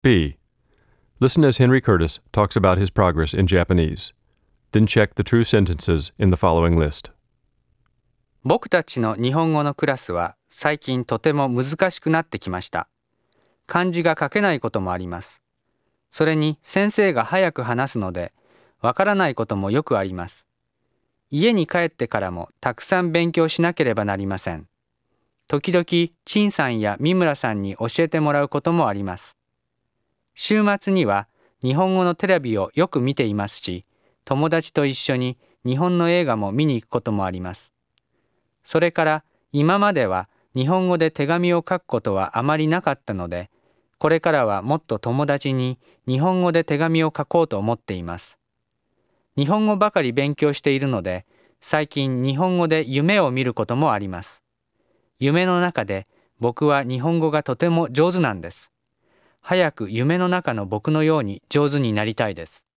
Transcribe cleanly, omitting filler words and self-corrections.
B. Listen as Henry Curtis talks about his progress in Japanese. Then check the true sentences in the following list. 僕たちの日本語のクラスは最近とても難しくなってきました。漢字が書けないこともあります。それに先生が早く話すので、わからないこともよくあります。家に帰ってからもたくさん勉強しなければなりません。時々、陳さんや三村さんに教えてもらうこともあります。週末には日本語のテレビをよく見ていますし、友達と一緒に日本の映画も見に行くこともあります。それから今までは日本語で手紙を書くことはあまりなかったので、これからはもっと友達に日本語で手紙を書こうと思っています。日本語ばかり勉強しているので、最近日本語で夢を見ることもあります。夢の中で僕は日本語がとても上手なんです。早く夢の中の僕のように上手になりたいです。